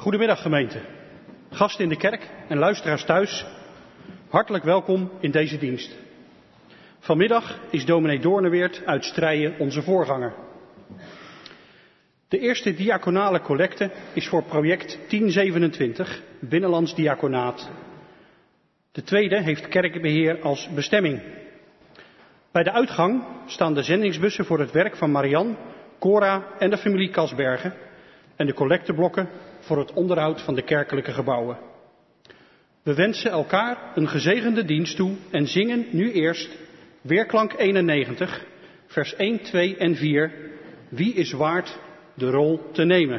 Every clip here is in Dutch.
Goedemiddag gemeente, gasten in de kerk en luisteraars thuis. Hartelijk welkom in deze dienst. Vanmiddag is dominee Doorneweert uit Strijen onze voorganger. De eerste diaconale collecte is voor project 1027, Binnenlands Diaconaat. De tweede heeft kerkbeheer als bestemming. Bij de uitgang staan de zendingsbussen voor het werk van Marian, Cora en de familie Kasbergen en de collecteblokken voor het onderhoud van de kerkelijke gebouwen. We wensen elkaar een gezegende dienst toe en zingen nu eerst Weerklank 91, vers 1, 2 en 4. Wie is waard de rol te nemen?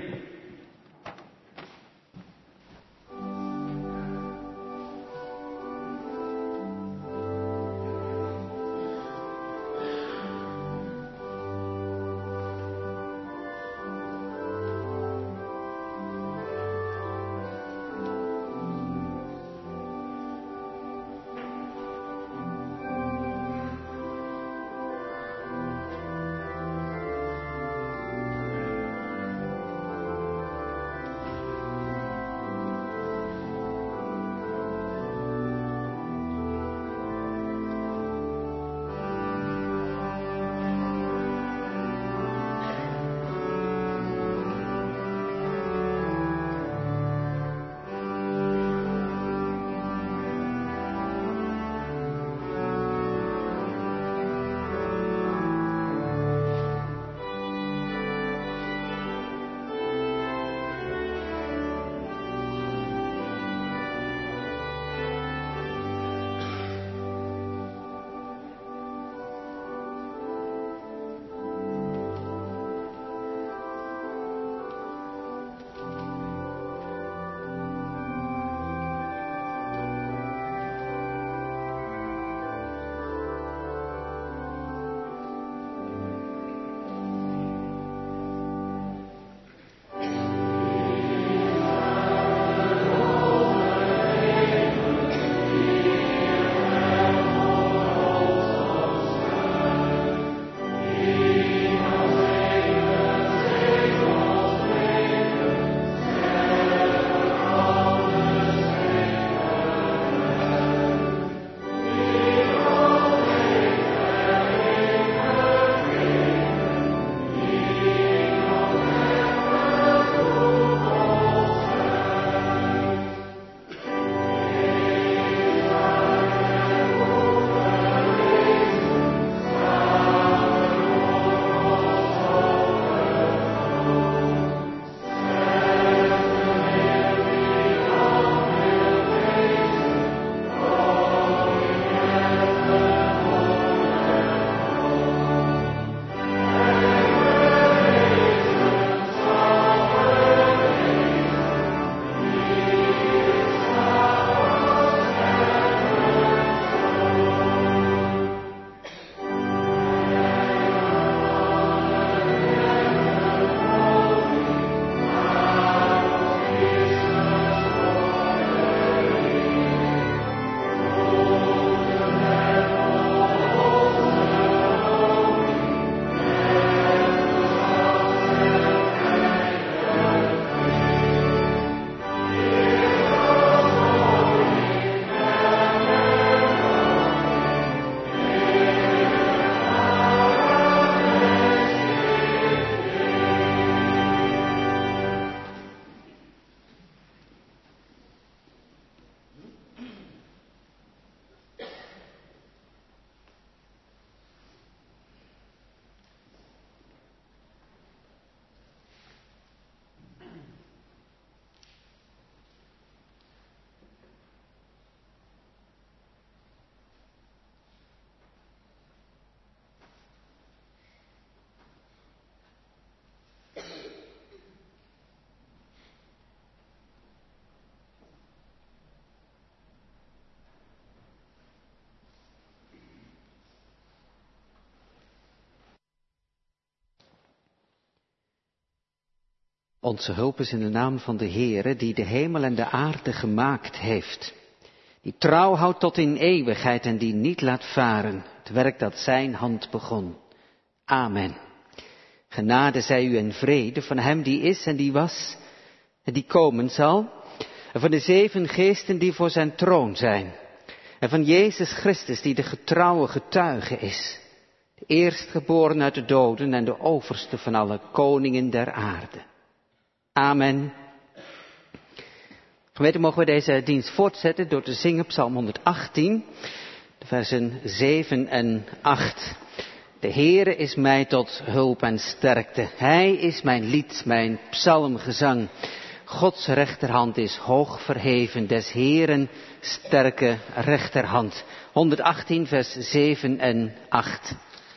Onze hulp is in de naam van de Heere, die de hemel en de aarde gemaakt heeft. Die trouw houdt tot in eeuwigheid en die niet laat varen het werk dat zijn hand begon. Amen. Genade zij u en vrede van hem die is en die was die komen zal. En van de 7 geesten die voor zijn troon zijn. En van Jezus Christus die de getrouwe getuige is. De eerstgeboren uit de doden en de overste van alle koningen der aarde. Amen. Gemeente, mogen we deze dienst voortzetten door te zingen Psalm 118, de versen 7 en 8. De Heere is mij tot hulp en sterkte. Hij is mijn lied, mijn psalmgezang. Gods rechterhand is hoog verheven, des Heeren sterke rechterhand. 118 vers 7 en 8.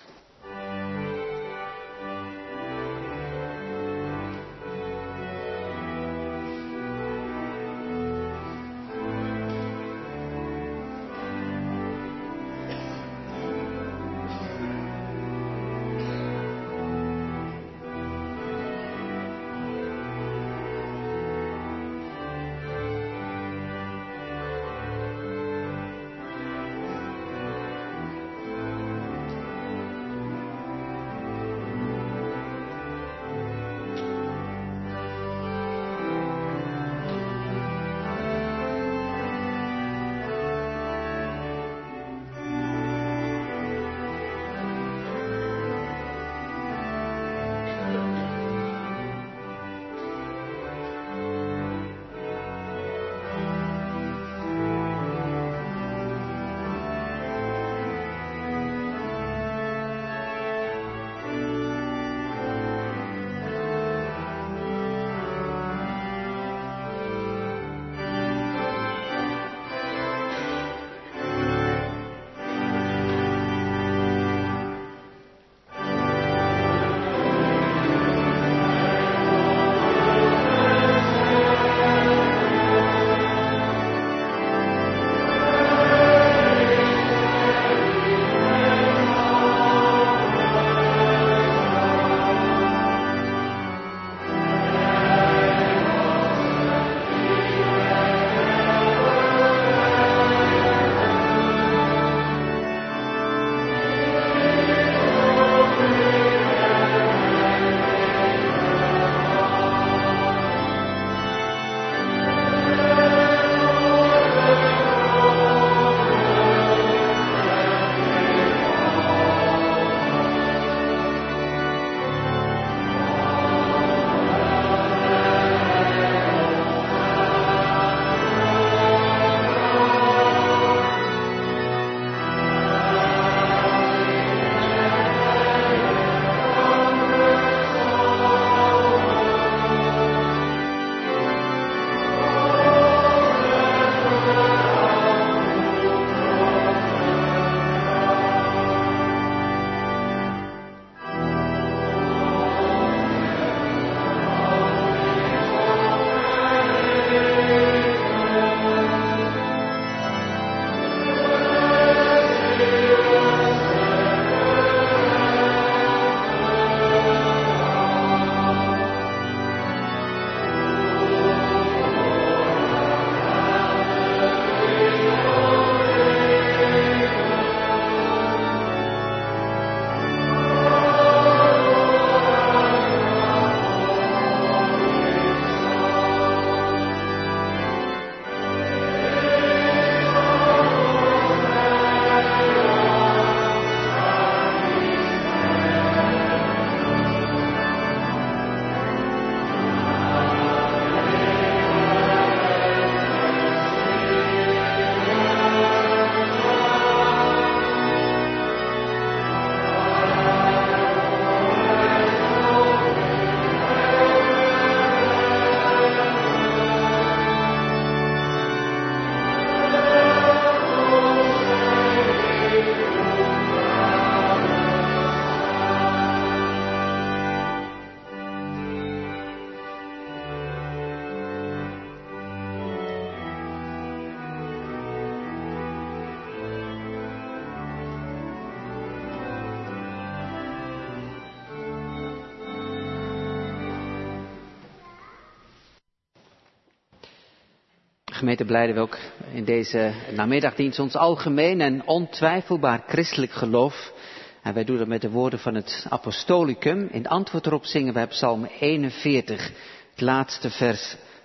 Gemeente blijden we ook in deze namiddagdienst ons algemeen en ontwijfelbaar christelijk geloof. En wij doen dat met de woorden van het Apostolicum. In antwoord erop zingen wij Psalm 41, het laatste vers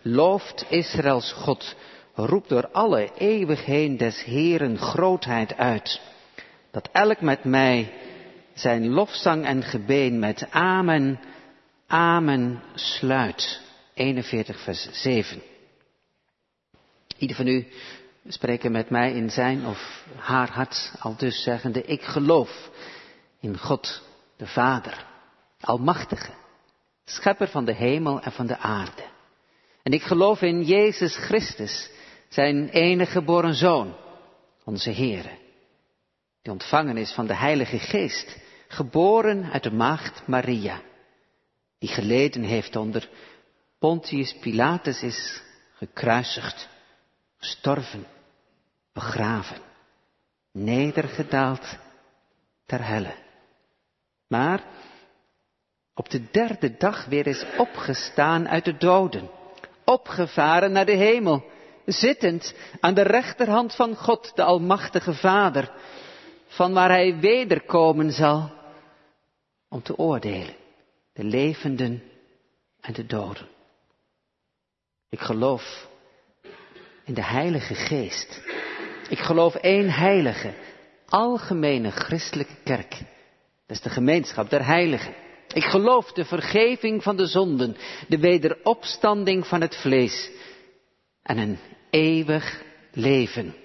Looft Israëls God, roept door alle eeuwig heen des Heeren grootheid uit. Dat elk met mij zijn lofzang en gebeen met amen, amen sluit. 41 vers 7. Ieder van u spreken met mij in zijn of haar hart, al dus zeggende, ik geloof in God de Vader, Almachtige, Schepper van de hemel en van de aarde. En ik geloof in Jezus Christus, zijn enige geboren Zoon, onze Heere, die ontvangen is van de Heilige Geest, geboren uit de maagd Maria, die geleden heeft onder Pontius Pilatus, is gekruisigd, gestorven, begraven, nedergedaald ter helle. Maar op de derde dag weer is opgestaan uit de doden, opgevaren naar de hemel, zittend aan de rechterhand van God, de Almachtige Vader, van waar hij wederkomen zal om te oordelen, de levenden en de doden. Ik geloof in de Heilige Geest. Ik geloof één heilige, algemene christelijke kerk. Dat is de gemeenschap der heiligen. Ik geloof de vergeving van de zonden, de wederopstanding van het vlees en een eeuwig leven.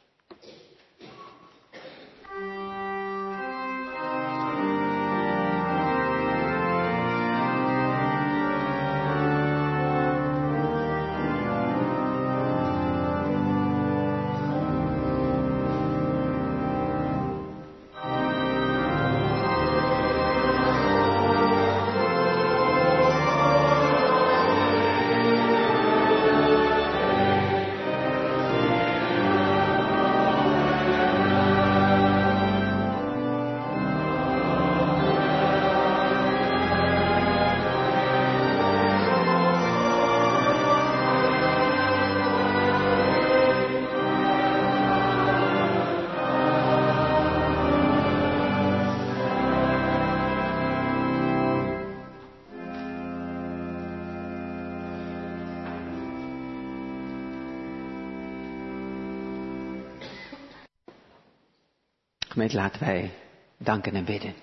Gemeente, laten wij danken en bidden.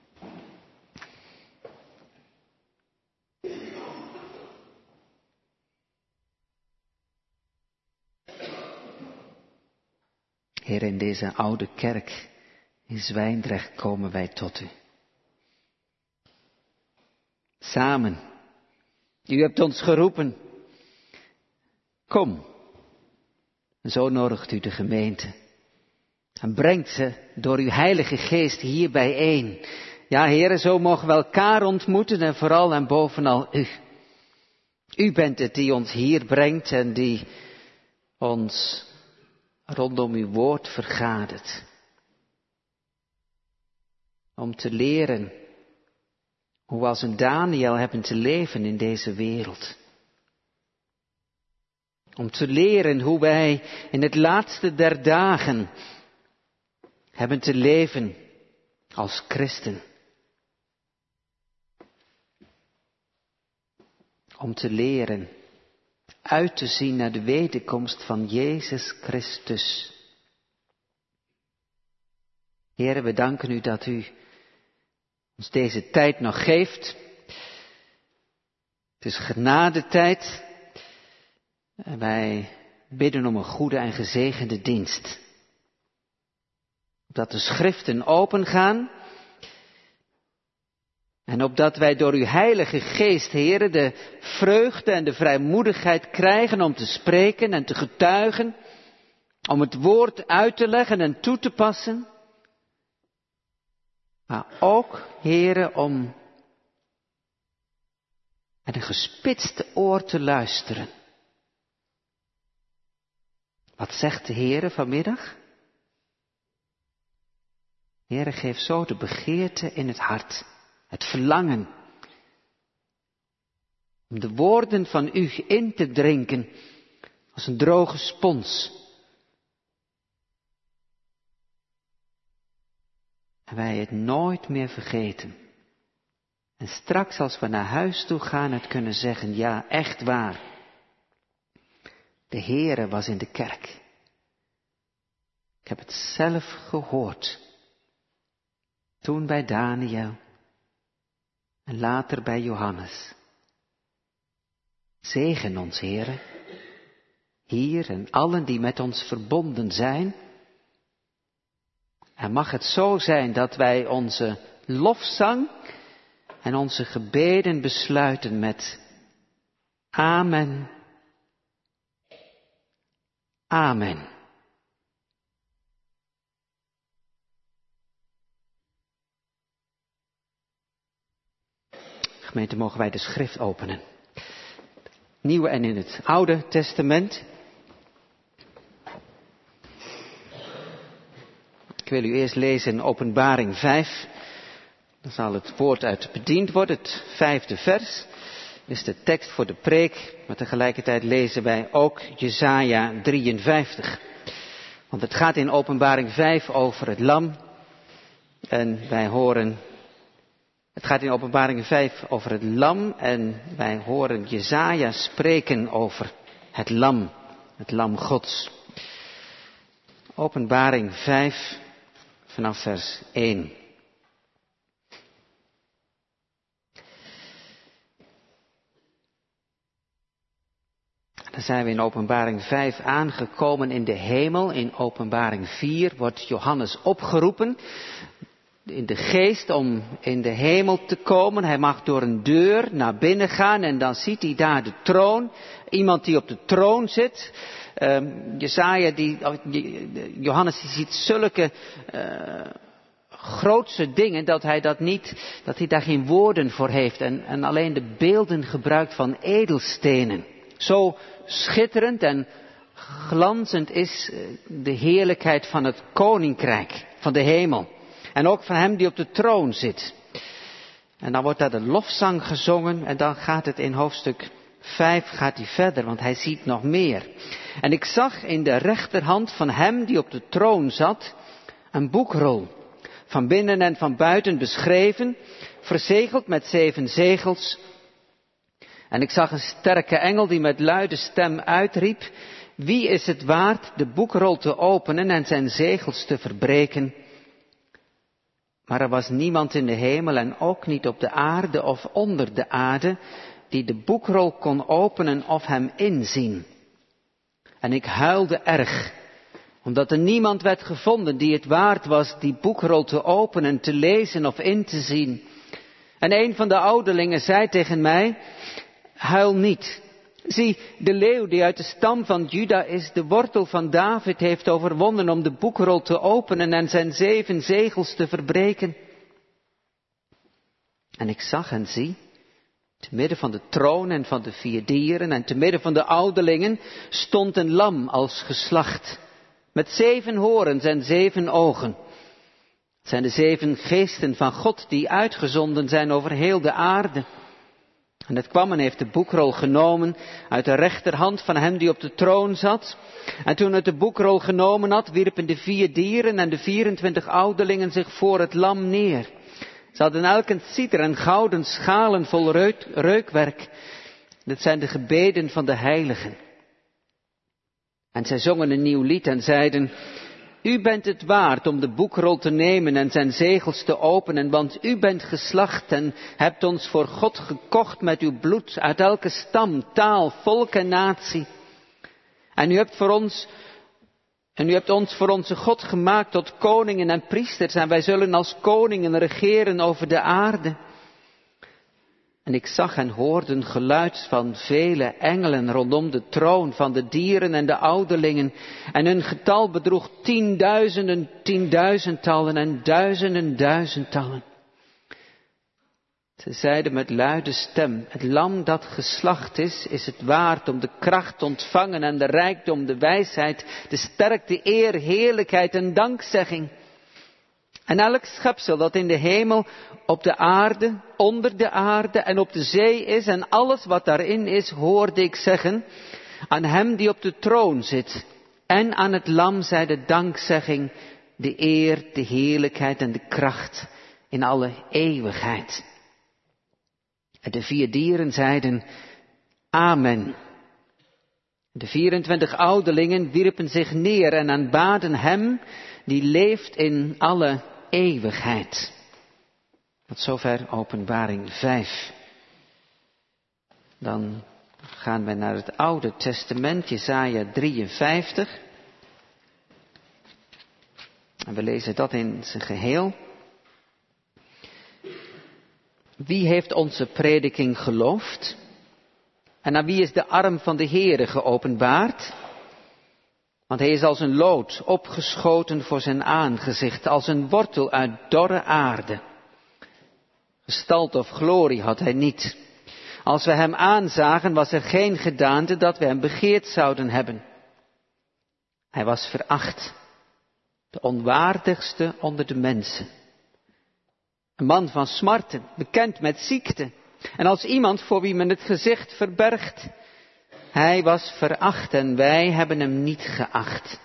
Heer, in deze oude kerk in Zwijndrecht komen wij tot u. Samen. U hebt ons geroepen. Kom. En zo nodigt u de gemeente. En brengt ze door uw Heilige Geest hier bijeen. Ja, Heere, zo mogen we elkaar ontmoeten en vooral en bovenal u. U bent het die ons hier brengt en die ons rondom uw woord vergadert. Om te leren hoe we als een Daniel hebben te leven in deze wereld. Om te leren hoe wij in het laatste der dagen hebben te leven als christen. Om te leren uit te zien naar de wederkomst van Jezus Christus. Heere, we danken u dat u ons deze tijd nog geeft. Het is genadetijd. En wij bidden om een goede en gezegende dienst. Opdat de schriften opengaan. En opdat wij door uw Heilige Geest, Heere, de vreugde en de vrijmoedigheid krijgen om te spreken en te getuigen. Om het woord uit te leggen en toe te passen. Maar ook, Heere, om met een gespitste oor te luisteren. Wat zegt de Heere vanmiddag? Heere, geef zo de begeerte in het hart, het verlangen, om de woorden van u in te drinken als een droge spons. En wij het nooit meer vergeten. En straks als we naar huis toe gaan het kunnen zeggen, ja, echt waar. De Heere was in de kerk. Ik heb het zelf gehoord. Toen bij Daniel en later bij Johannes. Zegen ons, Heere, hier en allen die met ons verbonden zijn. En mag het zo zijn dat wij onze lofzang en onze gebeden besluiten met Amen. Amen. Gemeente, mogen wij de schrift openen. Nieuwe en in het Oude Testament. Ik wil u eerst lezen in Openbaring 5. Dan zal het woord uit bediend worden, het 5e vers. Is de tekst voor de preek, maar tegelijkertijd lezen wij ook Jesaja 53. Want het gaat in Openbaring 5 over het lam. En wij horen... Het gaat in Openbaring 5 over het lam en wij horen Jesaja spreken over het lam Gods. Openbaring 5 vanaf vers 1. Dan zijn we in Openbaring 5 aangekomen in de hemel. In Openbaring 4 wordt Johannes opgeroepen in de geest om in de hemel te komen. Hij mag door een deur naar binnen gaan en dan ziet hij daar de troon. Iemand die op de troon zit. Johannes die ziet zulke grootse dingen dat hij daar geen woorden voor heeft. En alleen de beelden gebruikt van edelstenen. Zo schitterend en glanzend is de heerlijkheid van het koninkrijk van de hemel. En ook van hem die op de troon zit. En dan wordt daar de lofzang gezongen. En dan gaat het in hoofdstuk 5 gaat hij verder. Want hij ziet nog meer. En ik zag in de rechterhand van hem die op de troon zat. Een boekrol. Van binnen en van buiten beschreven. Verzegeld met 7 zegels. En ik zag een sterke engel die met luide stem uitriep. Wie is het waard de boekrol te openen en zijn zegels te verbreken? Maar er was niemand in de hemel en ook niet op de aarde of onder de aarde die de boekrol kon openen of hem inzien. En ik huilde erg, omdat er niemand werd gevonden die het waard was die boekrol te openen, te lezen of in te zien. En een van de ouderlingen zei tegen mij, huil niet. Zie, de leeuw die uit de stam van Juda is, de wortel van David, heeft overwonnen om de boekrol te openen en zijn 7 zegels te verbreken. En ik zag en zie, te midden van de troon en van de 4 dieren en te midden van de ouderlingen stond een lam als geslacht, met 7 horens en 7 ogen. Het zijn de 7 geesten van God die uitgezonden zijn over heel de aarde. En het kwam en heeft de boekrol genomen uit de rechterhand van hem die op de troon zat. En toen het de boekrol genomen had, wierpen de 4 dieren en de 24 ouderlingen zich voor het lam neer. Ze hadden elk een citer en gouden schalen vol reukwerk. Dit zijn de gebeden van de heiligen. En zij zongen een nieuw lied en zeiden, u bent het waard om de boekrol te nemen en zijn zegels te openen, want u bent geslacht en hebt ons voor God gekocht met uw bloed uit elke stam, taal, volk en natie. En u hebt ons voor onze God gemaakt tot koningen en priesters en wij zullen als koningen regeren over de aarde. En ik zag en hoorde een geluid van vele engelen rondom de troon van de dieren en de ouderlingen. En hun getal bedroeg 10.000, 10.000-tallen en duizenden, duizendtallen. Ze zeiden met luide stem, het lam dat geslacht is het waard om de kracht te ontvangen en de rijkdom, de wijsheid, de sterkte, eer, heerlijkheid en dankzegging. En elk schepsel dat in de hemel, op de aarde, onder de aarde en op de zee is en alles wat daarin is, hoorde ik zeggen, aan hem die op de troon zit en aan het lam zij de dankzegging, de eer, de heerlijkheid en de kracht in alle eeuwigheid. En de 4 dieren zeiden, Amen. De 24 ouderlingen wierpen zich neer en aanbaden hem die leeft in alle eeuwigheid. Tot zover Openbaring 5. Dan gaan we naar het Oude Testament, Jesaja 53. En we lezen dat in zijn geheel. Wie heeft onze prediking geloofd? En aan wie is de arm van de Heere geopenbaard? Want hij is als een lood opgeschoten voor zijn aangezicht, als een wortel uit dorre aarde. Gestalte of glorie had hij niet. Als we hem aanzagen, was er geen gedaante dat we hem begeerd zouden hebben. Hij was veracht, de onwaardigste onder de mensen. Een man van smarten, bekend met ziekte. En als iemand voor wie men het gezicht verbergt. Hij was veracht en wij hebben hem niet geacht.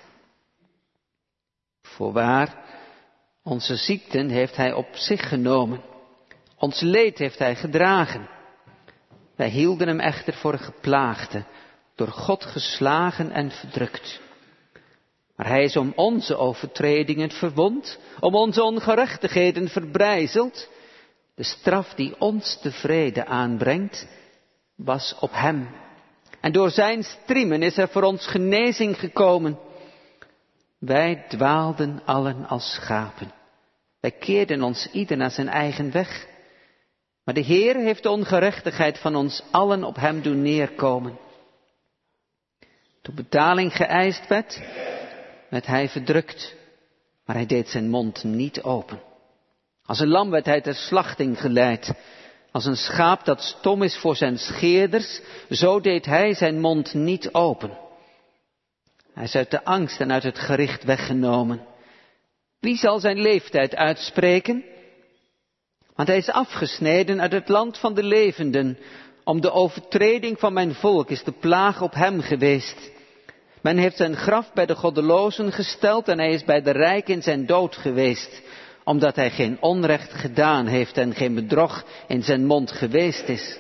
Voorwaar, onze ziekten heeft hij op zich genomen. Ons leed heeft hij gedragen. Wij hielden hem echter voor een geplaagde, door God geslagen en verdrukt. Maar hij is om onze overtredingen verwond, om onze ongerechtigheden verbrijzeld. De straf die ons de vrede aanbrengt, was op hem. En door zijn striemen is er voor ons genezing gekomen. Wij dwaalden allen als schapen. Wij keerden ons ieder naar zijn eigen weg. Maar de Heer heeft de ongerechtigheid van ons allen op hem doen neerkomen. Toen betaling geëist werd hij verdrukt, maar hij deed zijn mond niet open. Als een lam werd hij ter slachting geleid. Als een schaap dat stom is voor zijn scheerders, zo deed hij zijn mond niet open. Hij is uit de angst en uit het gericht weggenomen. Wie zal zijn leeftijd uitspreken? Want hij is afgesneden uit het land van de levenden. Om de overtreding van mijn volk is de plaag op hem geweest. Men heeft zijn graf bij de goddelozen gesteld en hij is bij de rijken in zijn dood geweest. Omdat hij geen onrecht gedaan heeft en geen bedrog in zijn mond geweest is.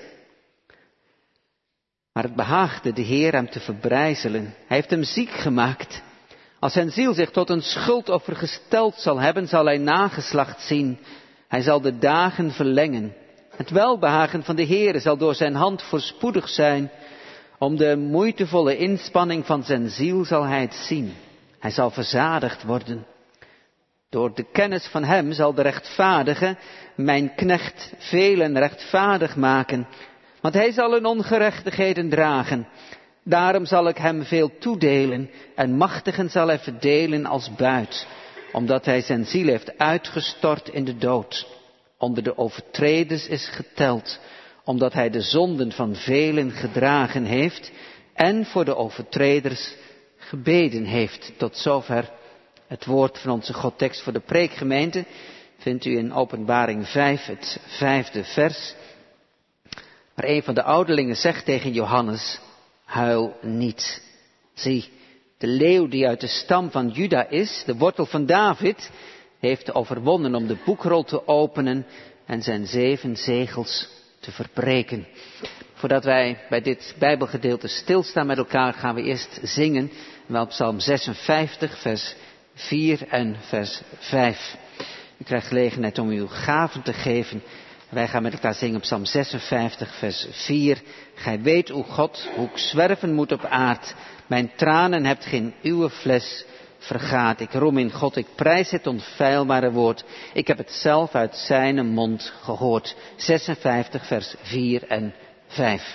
Maar het behaagde de Heer hem te verbrijzelen. Hij heeft hem ziek gemaakt. Als zijn ziel zich tot een schuldoffer gesteld zal hebben, zal hij nageslacht zien. Hij zal de dagen verlengen. Het welbehagen van de Heer zal door zijn hand voorspoedig zijn. Om de moeitevolle inspanning van zijn ziel zal hij het zien. Hij zal verzadigd worden. Door de kennis van hem zal de rechtvaardige mijn knecht velen rechtvaardig maken. Want hij zal hun ongerechtigheden dragen. Daarom zal ik hem veel toedelen en machtigen zal hij verdelen als buit. Omdat hij zijn ziel heeft uitgestort in de dood. Onder de overtreders is geteld. Omdat hij de zonden van velen gedragen heeft. En voor de overtreders gebeden heeft. Tot zover het woord van onze Godtekst voor de preekgemeente. Vindt u in Openbaring 5, het 5e vers. Maar een van de ouderlingen zegt tegen Johannes, huil niet. Zie, de leeuw die uit de stam van Juda is, de wortel van David, heeft overwonnen om de boekrol te openen en zijn 7 zegels te verbreken. Voordat wij bij dit Bijbelgedeelte stilstaan met elkaar, gaan we eerst zingen. Wel Psalm 56, vers 4 en vers 5. U krijgt gelegenheid om uw gaven te geven. Wij gaan met elkaar zingen Psalm 56, vers 4. Gij weet, o God, hoe ik zwerven moet op aard. Mijn tranen hebt geen uwe fles vergaat. Ik roem in God, ik prijs het onfeilbare woord. Ik heb het zelf uit zijn mond gehoord. 56, vers 4 en 5.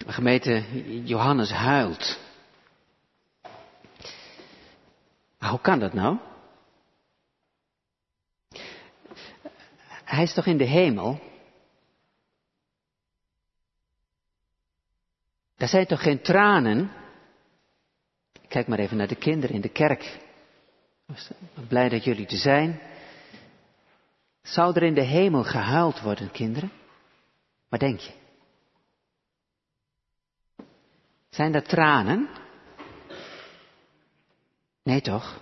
Gemeente, Johannes huilt. Maar hoe kan dat nou? Hij is toch in de hemel? Daar zijn toch geen tranen? Kijk maar even naar de kinderen in de kerk. Blij dat jullie er zijn. Zou er in de hemel gehuild worden, kinderen? Wat denk je? Zijn er tranen? Nee toch?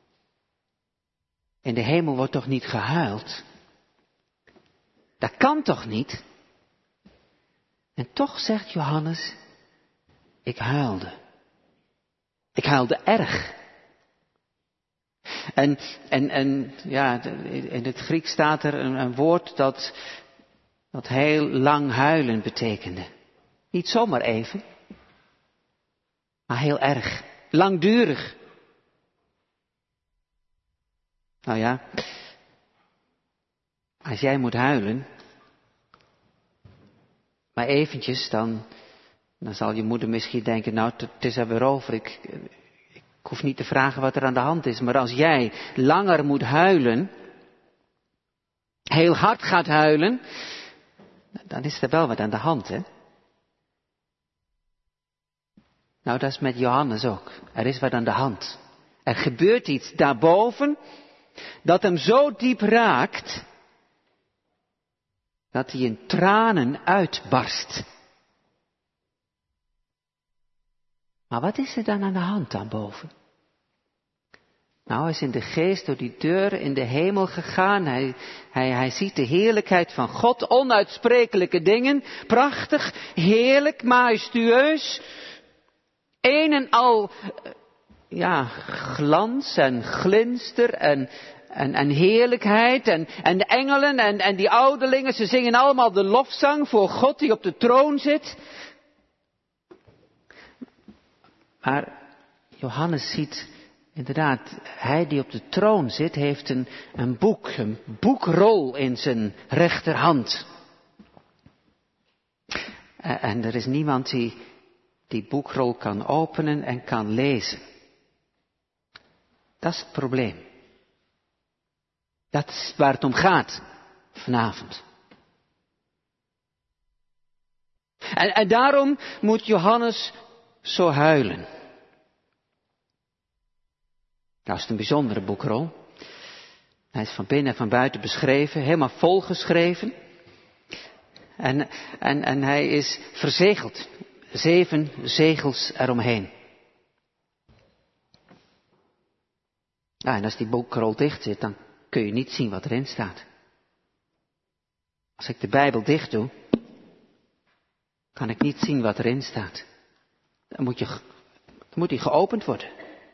In de hemel wordt toch niet gehuild? Dat kan toch niet? En toch zegt Johannes, ik huilde. Ik huilde erg. En ja, in het Grieks staat er een woord dat heel lang huilen betekende. Niet zomaar even, maar heel erg. Langdurig. Nou ja, als jij moet huilen, maar eventjes, dan zal je moeder misschien denken, nou, het is er weer over. Ik hoef niet te vragen wat er aan de hand is. Maar als jij langer moet huilen, heel hard gaat huilen, dan is er wel wat aan de hand, hè? Nou, dat is met Johannes ook. Er is wat aan de hand. Er gebeurt iets daarboven dat hem zo diep raakt, dat hij in tranen uitbarst. Maar wat is er dan aan de hand daarboven? Nou, hij is in de geest door die deur in de hemel gegaan. Hij ziet de heerlijkheid van God, onuitsprekelijke dingen. Prachtig, heerlijk, majestueus. Een en al, ja, glans en glinster en heerlijkheid. En de engelen en die ouderlingen, ze zingen allemaal de lofzang voor God die op de troon zit. Maar Johannes ziet, inderdaad, hij die op de troon zit, heeft een boekrol in zijn rechterhand. En er is niemand die boekrol kan openen en kan lezen. Dat is het probleem. Dat is waar het om gaat vanavond. En daarom moet Johannes zo huilen. Nou is het een bijzondere boekrol. Hij is van binnen en van buiten beschreven, helemaal volgeschreven. En hij is verzegeld. 7 zegels eromheen. Ja, en als die boekrol dicht zit, dan kun je niet zien wat erin staat. Als ik de Bijbel dicht doe, kan ik niet zien wat erin staat. Dan moet die geopend worden.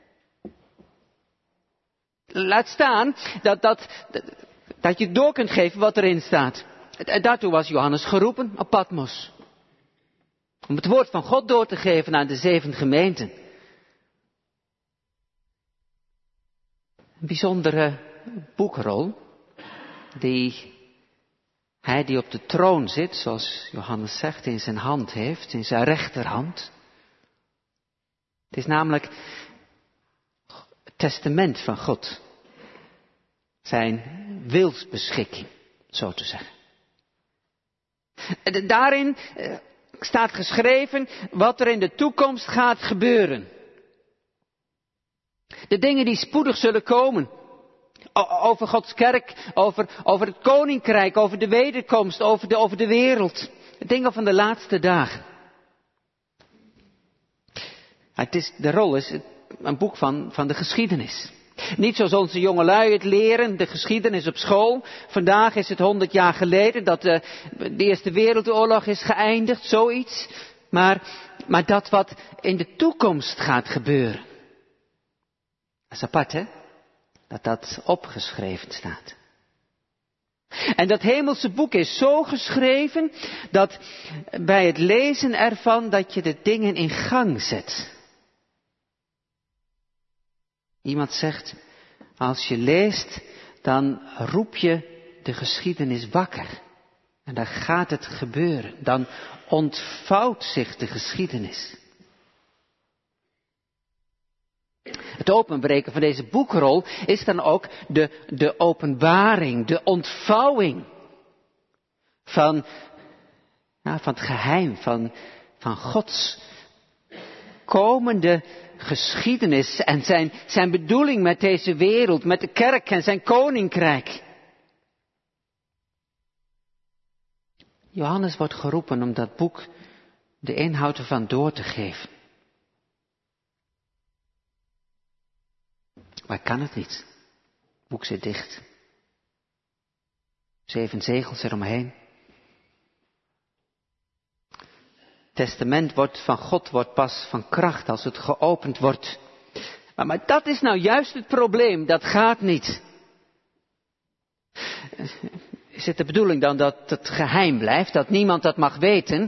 Laat staan dat je door kunt geven wat erin staat. Daartoe was Johannes geroepen op Patmos. Om het woord van God door te geven aan de 7 gemeenten. Een bijzondere boekrol. Hij die op de troon zit, zoals Johannes zegt, in zijn hand heeft. In zijn rechterhand. Het is namelijk het testament van God. Zijn wilsbeschikking, zo te zeggen. Daarin staat geschreven wat er in de toekomst gaat gebeuren. De dingen die spoedig zullen komen. Over Gods kerk, over het koninkrijk, over de wederkomst, over de wereld. De dingen van de laatste dagen. De rol is een boek van de geschiedenis. Niet zoals onze jongelui het leren, de geschiedenis op school. Vandaag is het 100 jaar geleden dat de Eerste Wereldoorlog is geëindigd, zoiets. Maar dat wat in de toekomst gaat gebeuren. Dat is apart, hè? Dat opgeschreven staat. En dat hemelse boek is zo geschreven dat bij het lezen ervan dat je de dingen in gang zet. Iemand zegt, als je leest, dan roep je de geschiedenis wakker. En dan gaat het gebeuren. Dan ontvouwt zich de geschiedenis. Het openbreken van deze boekrol is dan ook de openbaring, de ontvouwing van het geheim, van Gods komende geschiedenis en zijn bedoeling met deze wereld, met de kerk en zijn koninkrijk. Johannes wordt geroepen om dat boek de inhoud ervan door te geven. Maar kan het niet. Het boek zit dicht. 7 zegels eromheen. Het testament van God wordt pas van kracht als het geopend wordt. Maar dat is nou juist het probleem. Dat gaat niet. Is het de bedoeling dan dat het geheim blijft? Dat niemand dat mag weten?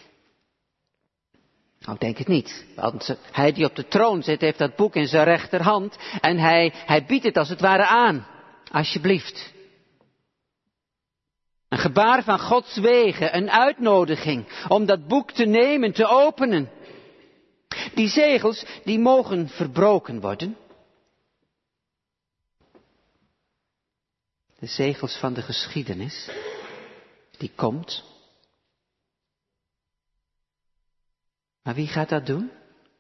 Nou, ik denk het niet. Want hij die op de troon zit, heeft dat boek in zijn rechterhand. En hij biedt het als het ware aan. Alsjeblieft. Een gebaar van Gods wegen, een uitnodiging om dat boek te nemen, te openen. Die zegels, die mogen verbroken worden. De zegels van de geschiedenis, die komt. Maar wie gaat dat doen?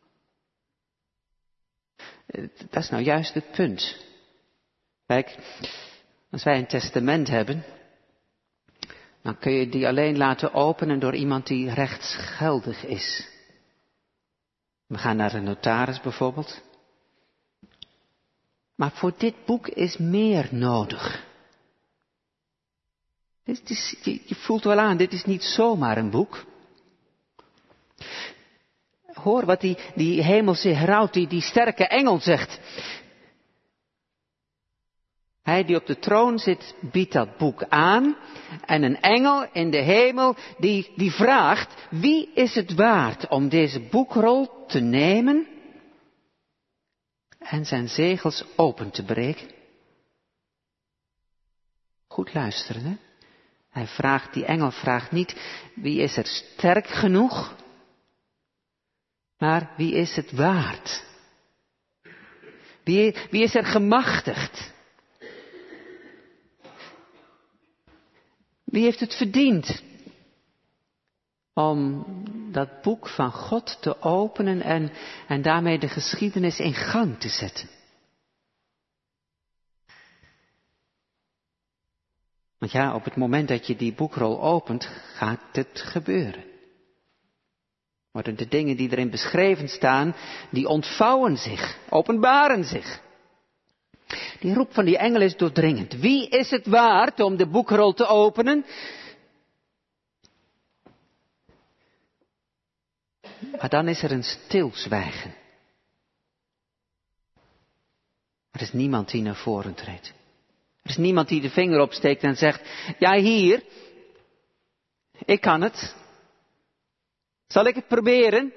Dat is nou juist het punt. Kijk, als wij een testament hebben, dan kun je die alleen laten openen door iemand die rechtsgeldig is. We gaan naar een notaris bijvoorbeeld. Maar voor dit boek is meer nodig. Je voelt wel aan, dit is niet zomaar een boek. Hoor wat die hemelse heraut, die sterke engel zegt. Hij die op de troon zit, biedt dat boek aan. En een engel in de hemel die vraagt, wie is het waard om deze boekrol te nemen en zijn zegels open te breken? Goed luisteren, hè? Die engel vraagt niet, wie is er sterk genoeg? Maar wie is het waard? Wie is er gemachtigd? Wie heeft het verdiend om dat boek van God te openen en daarmee de geschiedenis in gang te zetten? Want ja, op het moment dat je die boekrol opent, gaat het gebeuren. Worden de dingen die erin beschreven staan, die ontvouwen zich, openbaren zich. Die roep van die engel is doordringend. Wie is het waard om de boekrol te openen? Maar dan is er een stilzwijgen. Er is niemand die naar voren treedt. Er is niemand die de vinger opsteekt en zegt, ja hier, ik kan het. Zal ik het proberen?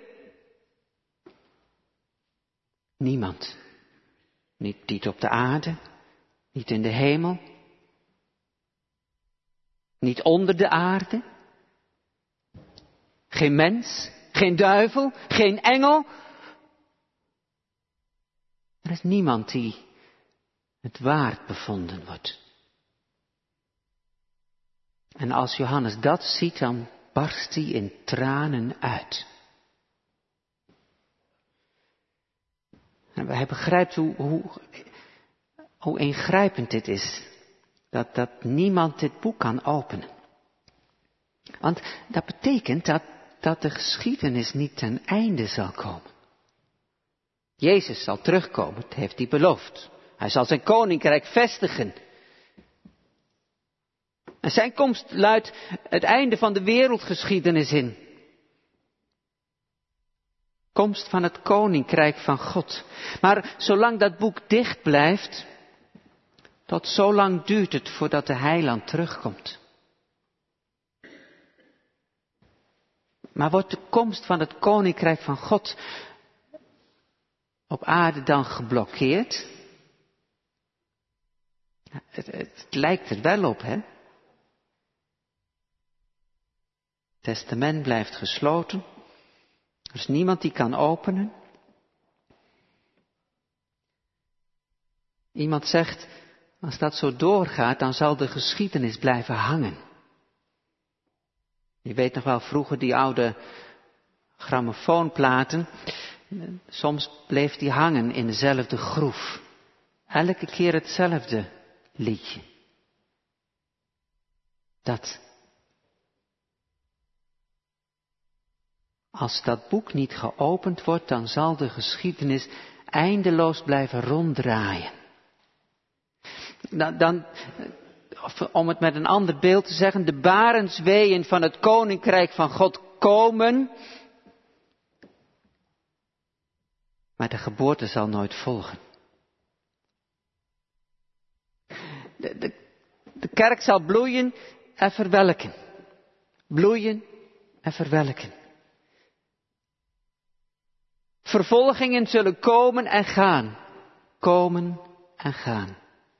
Niemand. Niet op de aarde, niet in de hemel, niet onder de aarde. Geen mens, geen duivel, geen engel. Er is niemand die het waard bevonden wordt. En als Johannes dat ziet, dan barst hij in tranen uit. En hij begrijpt hoe ingrijpend dit is. Dat niemand dit boek kan openen. Want dat betekent dat de geschiedenis niet ten einde zal komen. Jezus zal terugkomen, dat heeft hij beloofd. Hij zal zijn koninkrijk vestigen. En zijn komst luidt het einde van de wereldgeschiedenis in. Komst van het koninkrijk van God. Maar zolang dat boek dicht blijft, tot zo lang duurt het voordat de heiland terugkomt. Maar wordt de komst van het koninkrijk van God op aarde dan geblokkeerd? Het lijkt er wel op, hè? testament blijft gesloten. Er is niemand die kan openen. Iemand zegt, als dat zo doorgaat, dan zal de geschiedenis blijven hangen. Je weet nog wel vroeger die oude grammofoonplaten. Soms bleef die hangen in dezelfde groef. Elke keer hetzelfde liedje. Dat. Als dat boek niet geopend wordt, dan zal de geschiedenis eindeloos blijven ronddraaien. Dan, om het met een ander beeld te zeggen, de barensweeën van het koninkrijk van God komen, maar de geboorte zal nooit volgen. De kerk zal bloeien en verwelken. Bloeien en verwelken. Vervolgingen zullen komen en gaan. Komen en gaan.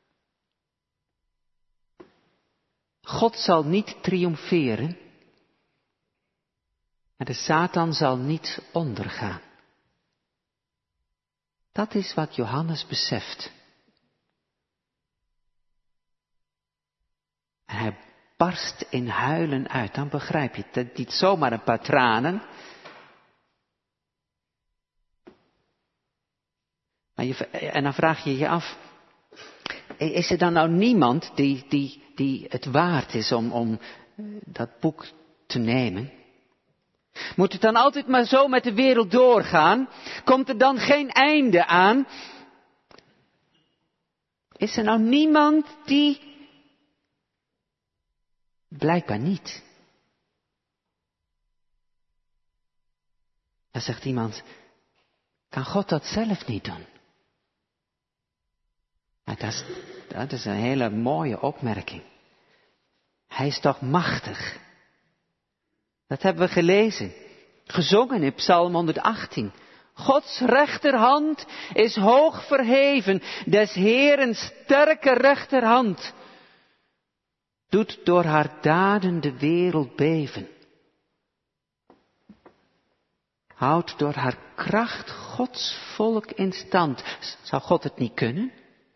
God zal niet triomferen. En de Satan zal niet ondergaan. Dat is wat Johannes beseft. En hij barst in huilen uit. Dan begrijp je het. Niet zomaar een paar tranen. En dan vraag je je af. Is er dan nou niemand die het waard is om dat boek te nemen? Moet het dan altijd maar zo met de wereld doorgaan? Komt er dan geen einde aan? Is er nou niemand die... Blijkbaar niet. Dan zegt iemand, kan God dat zelf niet doen? Dat is een hele mooie opmerking. Hij is toch machtig? Dat hebben we gelezen. Gezongen in Psalm 118. Gods rechterhand is hoog verheven. Des Heeren sterke rechterhand doet door haar daden de wereld beven. Houdt door haar kracht Gods volk in stand. Zou God het niet kunnen?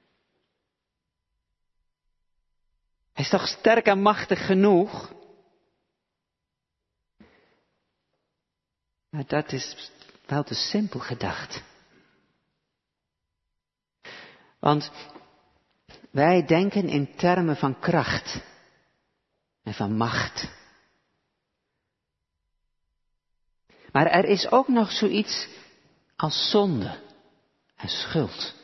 Hij is toch sterk en machtig genoeg? Maar dat is wel te simpel gedacht. Want wij denken in termen van kracht en van macht. Maar er is ook nog zoiets als zonde en schuld.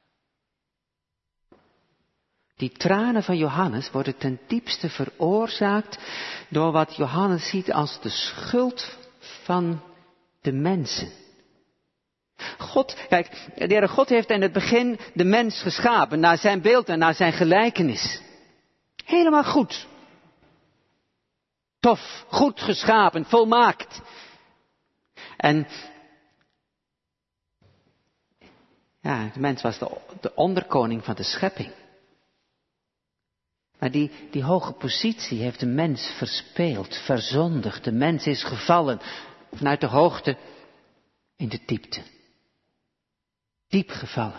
Die tranen van Johannes worden ten diepste veroorzaakt door wat Johannes ziet als de schuld van de mensen. Kijk, de Heere God heeft in het begin de mens geschapen naar zijn beeld en naar zijn gelijkenis. Helemaal goed. Tof, goed geschapen, volmaakt. En ja, de mens was de onderkoning van de schepping. Maar die hoge positie heeft de mens verspeeld, verzondigd. De mens is gevallen vanuit de hoogte in de diepte. Diep gevallen.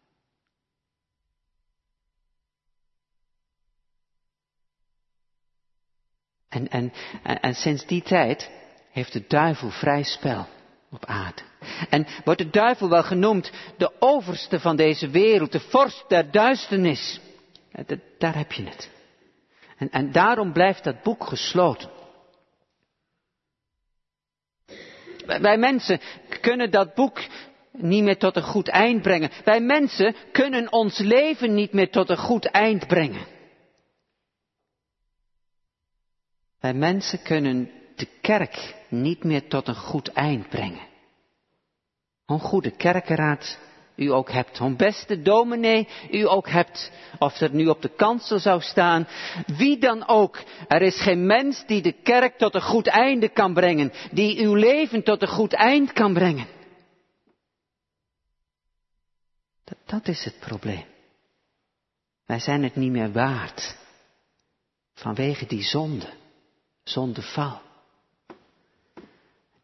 En sinds die tijd heeft de duivel vrij spel op aarde. En wordt de duivel wel genoemd de overste van deze wereld, de vorst der duisternis. Daar heb je het. En daarom blijft dat boek gesloten. Wij mensen kunnen dat boek niet meer tot een goed eind brengen. Wij mensen kunnen ons leven niet meer tot een goed eind brengen. Wij mensen kunnen de kerk niet meer tot een goed eind brengen. Hoe goede kerkenraad u ook hebt, hoe beste dominee u ook hebt, of er nu op de kansel zou staan, wie dan ook, er is geen mens die de kerk tot een goed einde kan brengen, die uw leven tot een goed eind kan brengen. Dat is het probleem. Wij zijn het niet meer waard, vanwege die zondeval.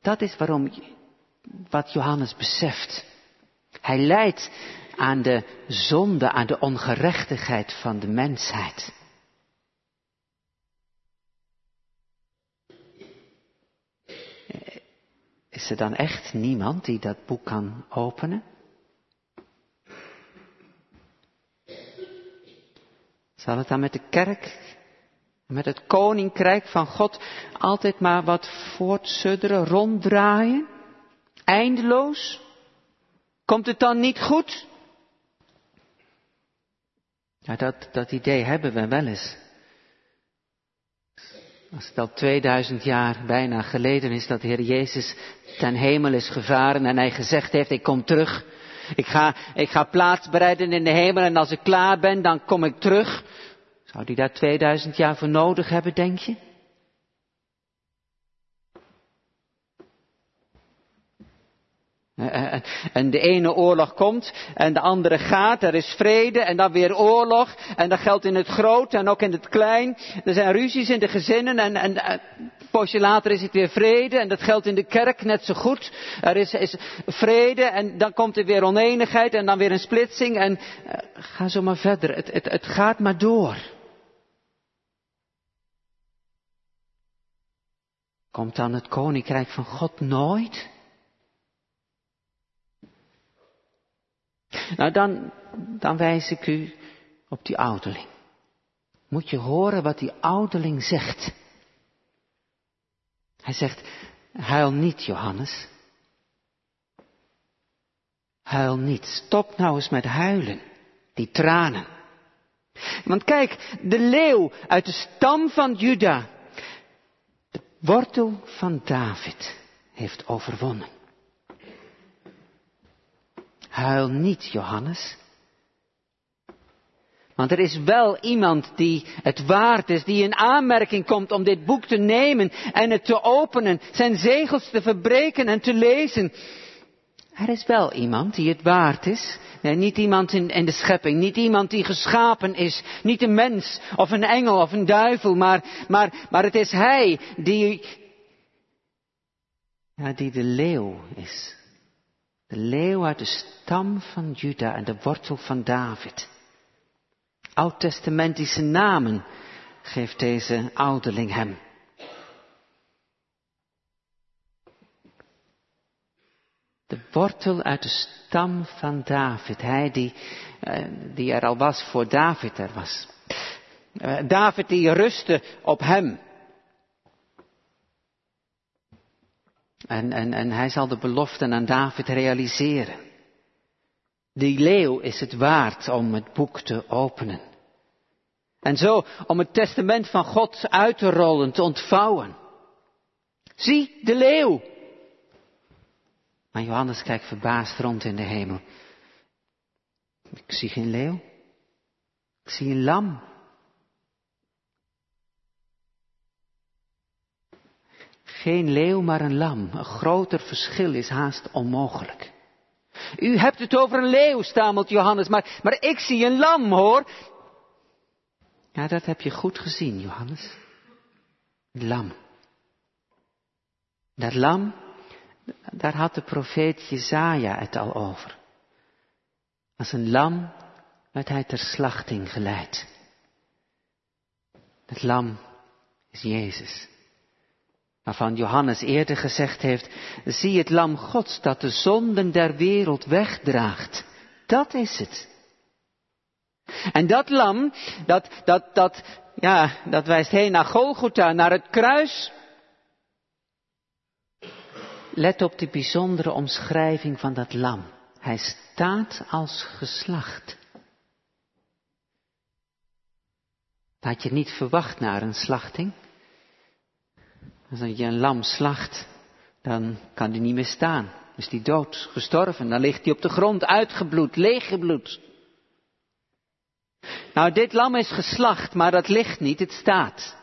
Dat is wat Johannes beseft. Hij lijdt aan de zonde, aan de ongerechtigheid van de mensheid. Is er dan echt niemand die dat boek kan openen? Zal het dan met de kerk, met het koninkrijk van God altijd maar wat voortsudderen, ronddraaien? Eindeloos? Komt het dan niet goed? Ja, dat idee hebben we wel eens. Als het al 2000 jaar bijna geleden is dat de Heer Jezus ten hemel is gevaren en hij gezegd heeft, ik kom terug. Ik ga plaats bereiden in de hemel en als ik klaar ben, dan kom ik terug. Zou hij daar 2000 jaar voor nodig hebben, denk je? En de ene oorlog komt en de andere gaat. Er is vrede en dan weer oorlog. En dat geldt in het groot en ook in het klein. Er zijn ruzies in de gezinnen en een poosje later is het weer vrede. En dat geldt in de kerk net zo goed. Er is vrede en dan komt er weer oneenigheid en dan weer een splitsing. En ga zo maar verder. Het gaat maar door. Komt dan het koninkrijk van God nooit? Nou, dan wijs ik u op die ouderling. Moet je horen wat die ouderling zegt. Hij zegt, huil niet, Johannes. Huil niet. Stop nou eens met huilen. Die tranen. Want kijk, de leeuw uit de stam van Juda, de wortel van David, heeft overwonnen. Huil niet, Johannes. Want er is wel iemand die het waard is, die in aanmerking komt om dit boek te nemen en het te openen, zijn zegels te verbreken en te lezen. Er is wel iemand die het waard is. Nee, niet iemand in de schepping, niet iemand die geschapen is, niet een mens of een engel of een duivel, maar het is hij die de leeuw is. De leeuw uit de stam van Juda en de wortel van David. Oud-testamentische namen geeft deze ouderling hem. De wortel uit de stam van David. Hij die er al was voor David er was. David die rustte op hem. En hij zal de beloften aan David realiseren. Die leeuw is het waard om het boek te openen. En zo om het testament van God uit te rollen, te ontvouwen. Zie, de leeuw. Maar Johannes kijkt verbaasd rond in de hemel. Ik zie geen leeuw. Ik zie een lam. Geen leeuw, maar een lam. Een groter verschil is haast onmogelijk. U hebt het over een leeuw, stamelt Johannes, maar ik zie een lam, hoor. Ja, dat heb je goed gezien, Johannes. Een lam. Dat lam, daar had de profeet Jesaja het al over. Als een lam werd hij ter slachting geleid. Het lam is Jezus. Waarvan Johannes eerder gezegd heeft, zie het lam Gods dat de zonden der wereld wegdraagt. Dat is het. En dat lam, dat wijst heen naar Golgotha, naar het kruis. Let op de bijzondere omschrijving van dat lam. Hij staat als geslacht. Had je niet verwacht naar een slachting? Als je een lam slacht, dan kan die niet meer staan. Is die dood, gestorven. Dan ligt hij op de grond, uitgebloed, leeggebloed. Nou, dit lam is geslacht, maar dat ligt niet, het staat.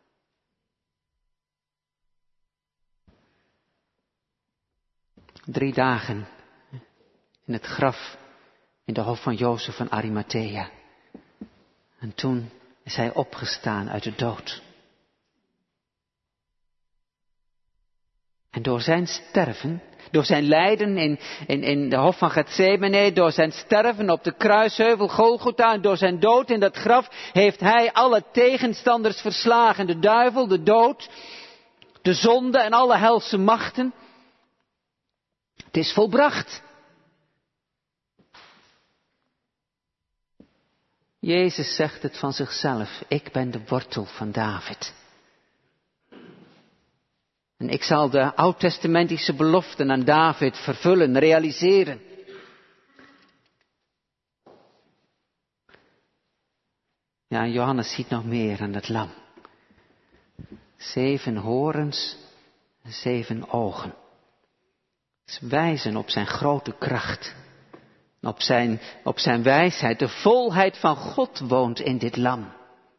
3 dagen in het graf in de hof van Jozef van Arimathea. En toen is hij opgestaan uit de dood. En door zijn sterven, door zijn lijden in de hof van Gethsemane, door zijn sterven op de kruisheuvel Golgotha en door zijn dood in dat graf, heeft hij alle tegenstanders verslagen. De duivel, de dood, de zonde en alle helse machten. Het is volbracht. Jezus zegt het van zichzelf. Ik ben de wortel van David. En ik zal de oud-testamentische beloften aan David vervullen, realiseren. Ja, Johannes ziet nog meer aan het lam. 7 horens en 7 ogen. Ze wijzen op zijn grote kracht. Op zijn wijsheid. De volheid van God woont in dit lam.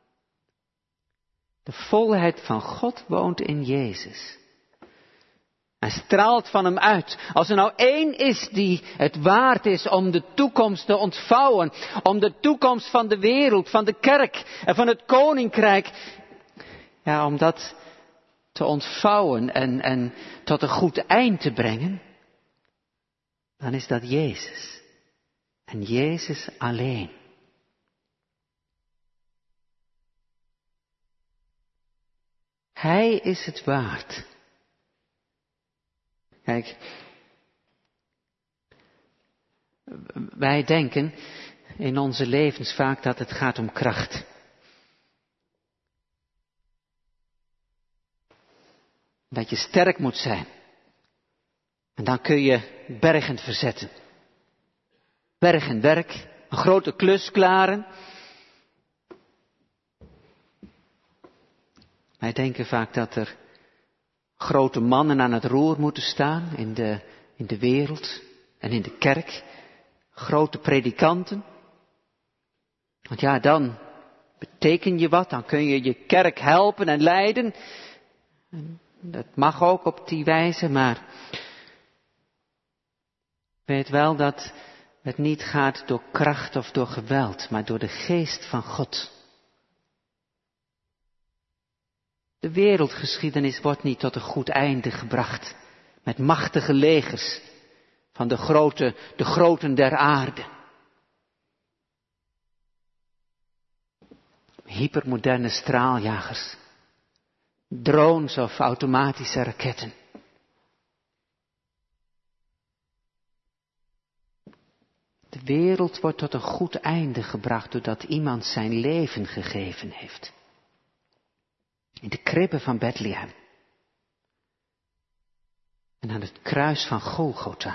De volheid van God woont in Jezus. Hij straalt van hem uit. Als er nou één is die het waard is om de toekomst te ontvouwen. Om de toekomst van de wereld, van de kerk en van het koninkrijk. Ja, om dat te ontvouwen en tot een goed eind te brengen. Dan is dat Jezus. En Jezus alleen. Hij is het waard. Kijk, wij denken in onze levens vaak dat het gaat om kracht. Dat je sterk moet zijn. En dan kun je bergen verzetten. Berg en werk, een grote klus klaren. Wij denken vaak dat er grote mannen aan het roer moeten staan in de wereld en in de kerk. Grote predikanten. Want ja, dan beteken je wat, dan kun je je kerk helpen en leiden. Dat mag ook op die wijze, maar weet wel dat het niet gaat door kracht of door geweld, maar door de geest van God. De wereldgeschiedenis wordt niet tot een goed einde gebracht met machtige legers van de groten der aarde. Hypermoderne straaljagers, drones of automatische raketten. De wereld wordt tot een goed einde gebracht doordat iemand zijn leven gegeven heeft. In de kribben van Bethlehem. En aan het kruis van Golgotha.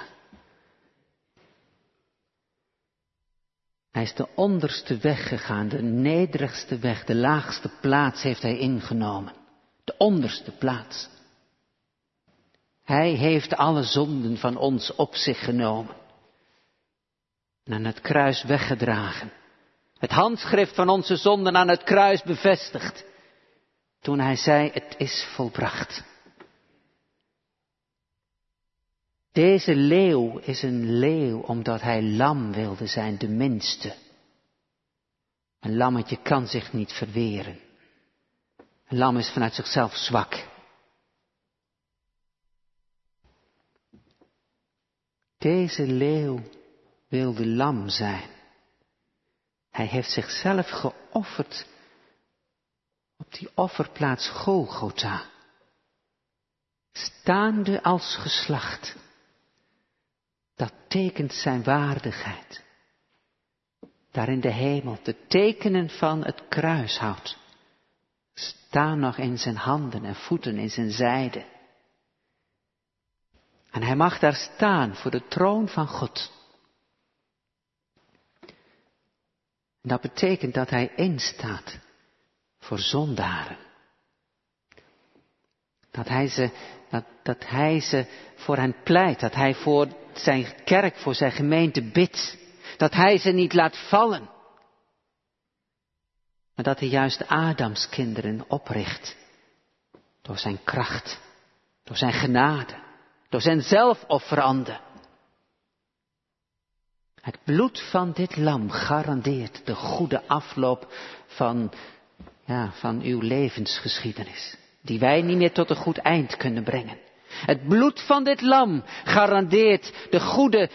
Hij is de onderste weg gegaan, de nederigste weg, de laagste plaats heeft hij ingenomen. De onderste plaats. Hij heeft alle zonden van ons op zich genomen. En aan het kruis weggedragen. Het handschrift van onze zonden aan het kruis bevestigd. Toen hij zei, het is volbracht. Deze leeuw is een leeuw omdat hij lam wilde zijn, de minste. Een lammetje kan zich niet verweren. Een lam is vanuit zichzelf zwak. Deze leeuw wilde lam zijn. Hij heeft zichzelf geofferd op die offerplaats Golgotha. Staande als geslacht. Dat tekent zijn waardigheid. Daar in de hemel, de tekenen van het kruishout staan nog in zijn handen en voeten, in zijn zijde. En hij mag daar staan voor de troon van God. En dat betekent dat hij instaat voor zondaren. Dat hij ze voor hen pleit, dat hij voor zijn kerk, voor zijn gemeente bidt. Dat hij ze niet laat vallen. Maar dat hij juist Adams kinderen opricht. Door zijn kracht, door zijn genade, door zijn zelfofferande. Het bloed van dit lam garandeert de goede afloop van uw levensgeschiedenis. Die wij niet meer tot een goed eind kunnen brengen. Het bloed van dit lam garandeert de goede,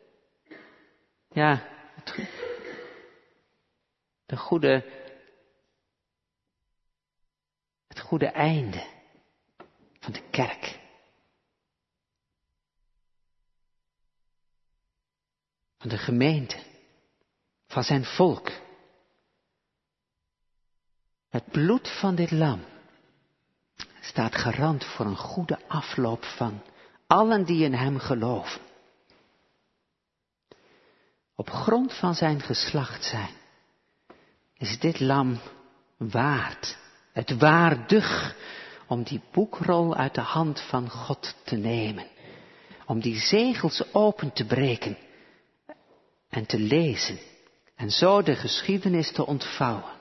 het goede einde van de kerk. Van de gemeente, van zijn volk. Het bloed van dit lam staat garant voor een goede afloop van allen die in hem geloven. Op grond van zijn geslacht zijn, is dit lam waard, het waardig om die boekrol uit de hand van God te nemen. Om die zegels open te breken en te lezen en zo de geschiedenis te ontvouwen.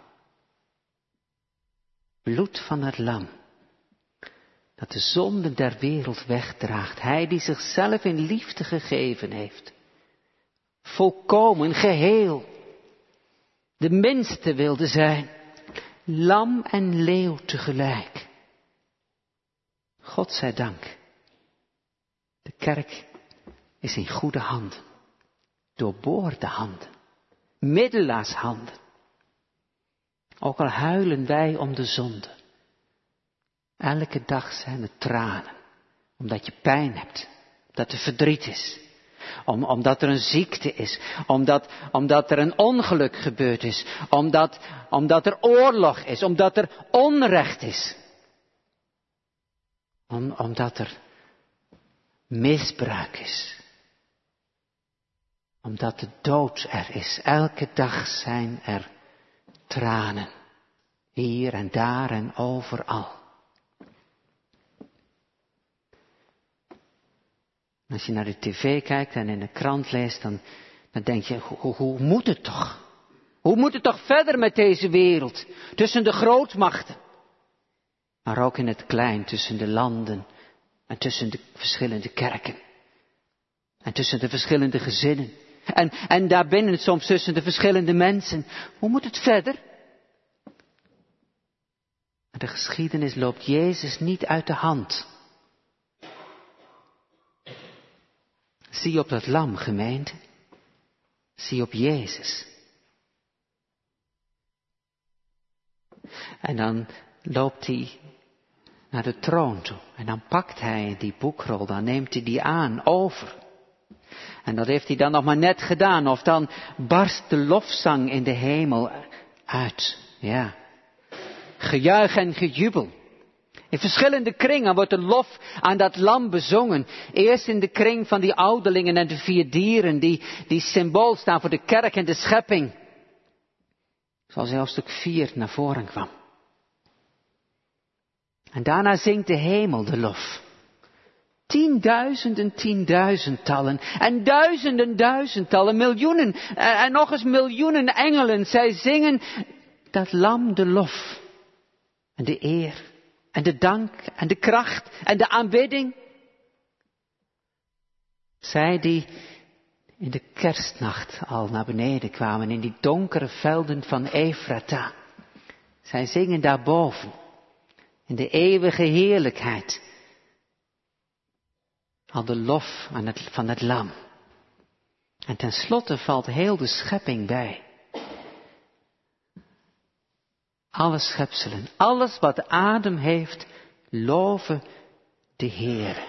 Bloed van het lam, dat de zonde der wereld wegdraagt. Hij die zichzelf in liefde gegeven heeft. Volkomen, geheel. De minste wilde zijn. Lam en leeuw tegelijk. God zij dank. De kerk is in goede handen. Doorboorde handen. Middelaarshanden. Ook al huilen wij om de zonde. Elke dag zijn het tranen. Omdat je pijn hebt. Omdat er verdriet is. Omdat er een ziekte is. Omdat er een ongeluk gebeurd is. Omdat er oorlog is. Omdat er onrecht is. Omdat er misbruik is. Omdat de dood er is. Elke dag zijn er tranen. Hier en daar en overal. Als je naar de tv kijkt en in de krant leest, dan denk je, hoe moet het toch? Hoe moet het toch verder met deze wereld? Tussen de grootmachten. Maar ook in het klein, tussen de landen en tussen de verschillende kerken. En tussen de verschillende gezinnen. En daarbinnen soms tussen de verschillende mensen. Hoe moet het verder? De geschiedenis loopt Jezus niet uit de hand. Zie op dat lam, gemeente. Zie op Jezus. En dan loopt hij naar de troon toe. En dan pakt hij die boekrol, dan neemt hij die aan, over. En dat heeft hij dan nog maar net gedaan. Of dan barst de lofzang in de hemel uit. Ja. Gejuich en gejubel. In verschillende kringen wordt de lof aan dat lam bezongen. Eerst in de kring van die ouderlingen en de 4 dieren die symbool staan voor de kerk en de schepping. Zoals in hoofdstuk 4 naar voren kwam. En daarna zingt de hemel de lof. 10.000 tienduizendtallen en duizenden miljoenen en nog eens miljoenen engelen. Zij zingen dat lam de lof en de eer. En de dank en de kracht en de aanbidding. Zij die in de kerstnacht al naar beneden kwamen in die donkere velden van Efrata. Zij zingen daarboven in de eeuwige heerlijkheid. Al de lof van het lam. En tenslotte valt heel de schepping bij. Alle schepselen, alles wat adem heeft, loven de Heere.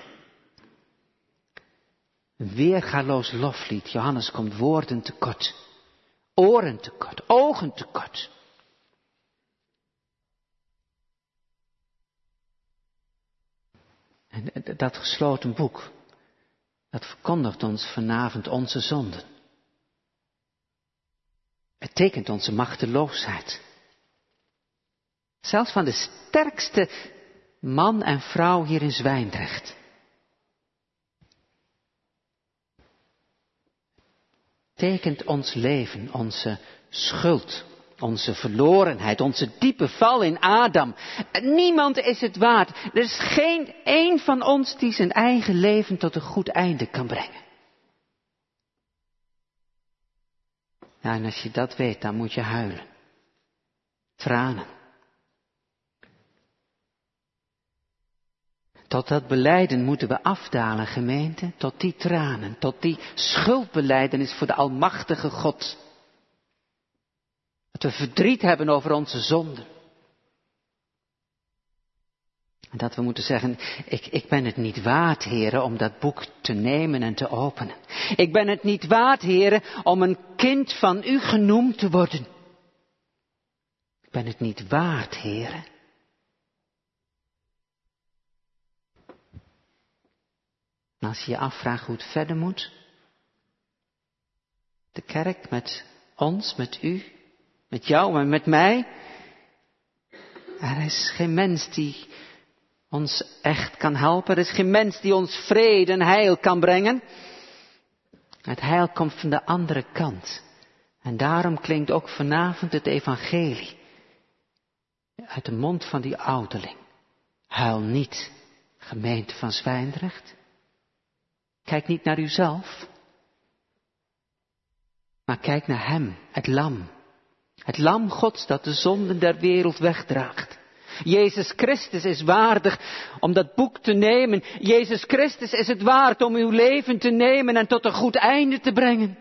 Een weergaloos loflied. Johannes komt woorden tekort. Oren tekort, ogen tekort. En dat gesloten boek, dat verkondigt ons vanavond onze zonden. Het tekent onze machteloosheid. Zelfs van de sterkste man en vrouw hier in Zwijndrecht. Tekent ons leven, onze schuld, onze verlorenheid, onze diepe val in Adam. Niemand is het waard. Er is geen één van ons die zijn eigen leven tot een goed einde kan brengen. Ja, en als je dat weet, dan moet je huilen. Tranen. Tot dat belijden moeten we afdalen, gemeente. Tot die tranen, tot die schuldbelijdenis voor de almachtige God. Dat we verdriet hebben over onze zonden. En dat we moeten zeggen, ik ben het niet waard, Heere, om dat boek te nemen en te openen. Ik ben het niet waard, Heere, om een kind van u genoemd te worden. Ik ben het niet waard, Heere. En als je je afvraagt hoe het verder moet. De kerk met ons, met u, met jou en met mij. Er is geen mens die ons echt kan helpen. Er is geen mens die ons vrede en heil kan brengen. Het heil komt van de andere kant. En daarom klinkt ook vanavond het evangelie. Uit de mond van die ouderling. Huil niet, gemeente van Zwijndrecht. Kijk niet naar uzelf. Maar kijk naar hem, het lam. Het lam Gods dat de zonden der wereld wegdraagt. Jezus Christus is waardig om dat boek te nemen. Jezus Christus is het waard om uw leven te nemen en tot een goed einde te brengen.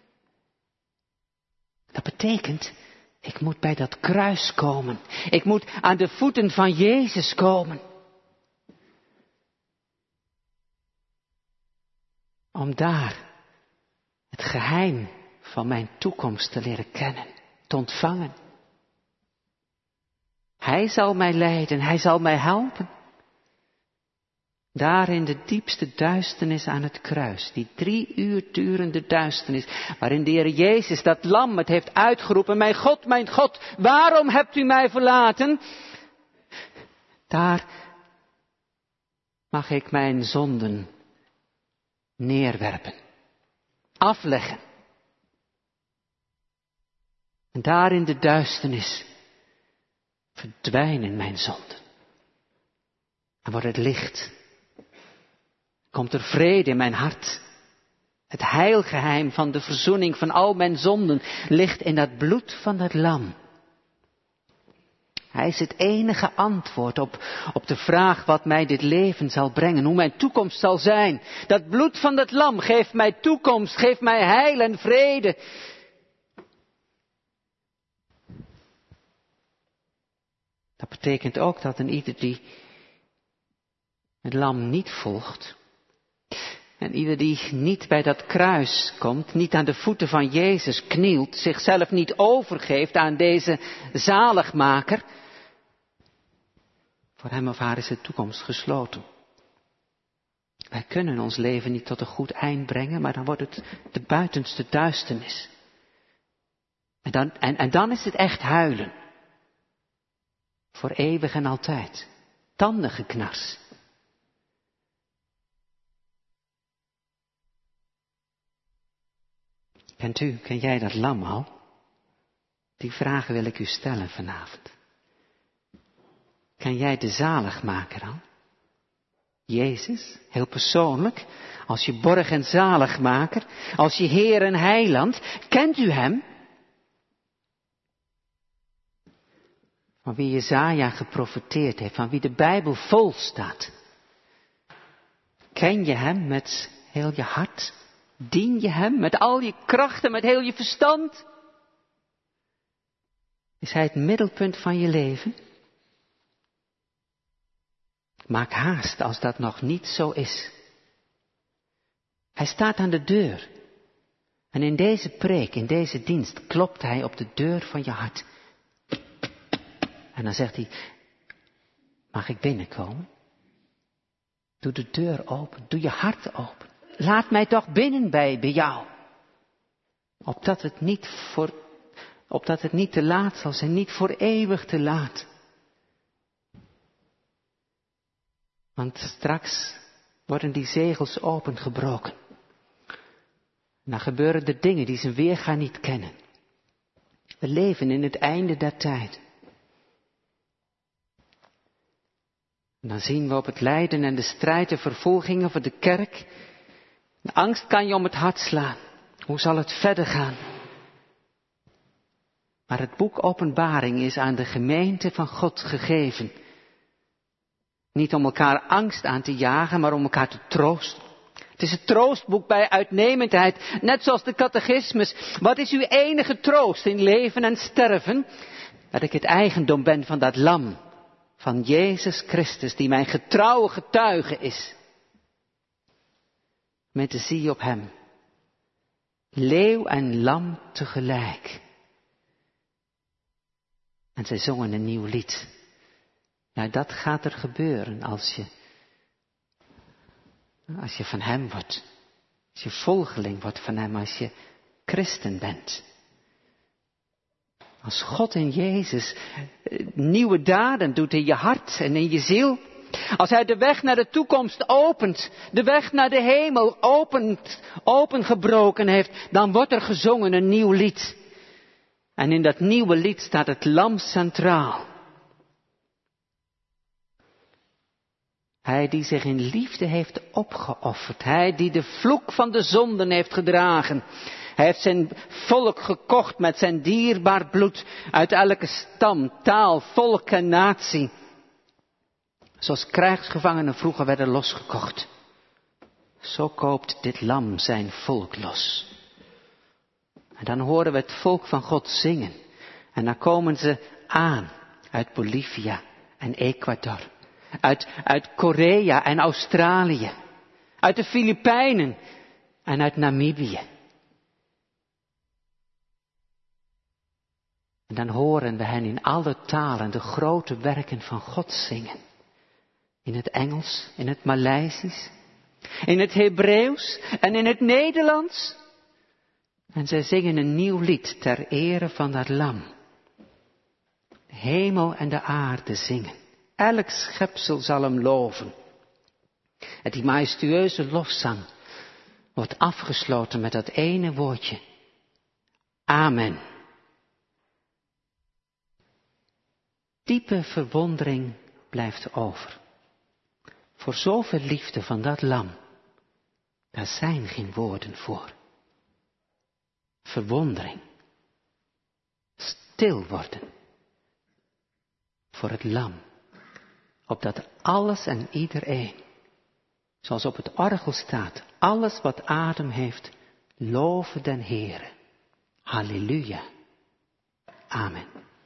Dat betekent, ik moet bij dat kruis komen. Ik moet aan de voeten van Jezus komen. Om daar het geheim van mijn toekomst te leren kennen, te ontvangen. Hij zal mij leiden, hij zal mij helpen. Daar in de diepste duisternis aan het kruis, die 3 uur durende duisternis, waarin de Heer Jezus, dat lam, het heeft uitgeroepen, mijn God, waarom hebt u mij verlaten? Daar mag ik mijn zonden neerwerpen, afleggen. En daar in de duisternis verdwijnen mijn zonden. En wordt het licht. Komt er vrede in mijn hart. Het heilgeheim van de verzoening van al mijn zonden ligt in dat bloed van dat lam. Hij is het enige antwoord op de vraag wat mij dit leven zal brengen, hoe mijn toekomst zal zijn. Dat bloed van dat lam geeft mij toekomst, geeft mij heil en vrede. Dat betekent ook dat een ieder die het lam niet volgt, en ieder die niet bij dat kruis komt, niet aan de voeten van Jezus knielt, zichzelf niet overgeeft aan deze zaligmaker, voor hem of haar is de toekomst gesloten. Wij kunnen ons leven niet tot een goed eind brengen, maar dan wordt het de buitenste duisternis. En dan is het echt huilen. Voor eeuwig en altijd. Tandengeknars. Ken jij dat lam al? Die vragen wil ik u stellen vanavond. Ken jij de zaligmaker al? Jezus, heel persoonlijk, als je borg en zaligmaker, als je Heer en Heiland, kent u hem? Van wie Jesaja geprofeteerd heeft, van wie de Bijbel vol staat. Ken je hem met heel je hart? Dien je hem met al je krachten, met heel je verstand? Is hij het middelpunt van je leven? Maak haast als dat nog niet zo is. Hij staat aan de deur. En in deze preek, in deze dienst, klopt hij op de deur van je hart. En dan zegt hij, mag ik binnenkomen? Doe de deur open, doe je hart open. Laat mij toch binnen bij jou. Opdat het niet te laat zal zijn, niet voor eeuwig te laat. Want straks worden die zegels opengebroken. En dan gebeuren er dingen die zijn weerga niet kennen. We leven in het einde der tijd. En dan zien we op het lijden en de strijd, de vervolgingen voor de kerk. De angst kan je om het hart slaan. Hoe zal het verder gaan? Maar het boek Openbaring is aan de gemeente van God gegeven. Niet om elkaar angst aan te jagen, maar om elkaar te troosten. Het is het troostboek bij uitnemendheid, net zoals de catechismus. Wat is uw enige troost in leven en sterven? Dat ik het eigendom ben van dat lam, van Jezus Christus, die mijn getrouwe getuige is. Met de zie op hem. Leeuw en lam tegelijk. En zij zongen een nieuw lied. Ja, dat gaat er gebeuren als je van hem wordt. Als je volgeling wordt van hem, als je christen bent. Als God in Jezus nieuwe daden doet in je hart en in je ziel. Als hij de weg naar de toekomst opent, de weg naar de hemel opengebroken heeft, dan wordt er gezongen een nieuw lied. En in dat nieuwe lied staat het lam centraal. Hij die zich in liefde heeft opgeofferd. Hij die de vloek van de zonden heeft gedragen. Hij heeft zijn volk gekocht met zijn dierbaar bloed uit elke stam, taal, volk en natie. Zoals krijgsgevangenen vroeger werden losgekocht. Zo koopt dit lam zijn volk los. En dan horen we het volk van God zingen. En dan komen ze aan uit Bolivia en Ecuador. Uit Korea en Australië. Uit de Filipijnen en uit Namibië. En dan horen we hen in alle talen de grote werken van God zingen. In het Engels, in het Maleisisch, in het Hebreeuws en in het Nederlands. En zij zingen een nieuw lied ter ere van dat lam. De hemel en de aarde zingen. Elk schepsel zal hem loven. En die majestueuze lofzang wordt afgesloten met dat ene woordje. Amen. Diepe verwondering blijft over. Voor zoveel liefde van dat lam, daar zijn geen woorden voor. Verwondering. Stil worden. Voor het lam. Opdat alles en iedereen, zoals op het orgel staat, alles wat adem heeft, loven den Heere. Halleluja. Amen.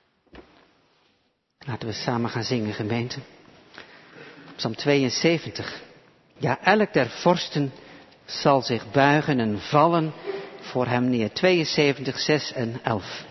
Laten we samen gaan zingen, gemeente. Psalm 72. Ja, elk der vorsten zal zich buigen en vallen voor hem neer. 72, 6 en 11.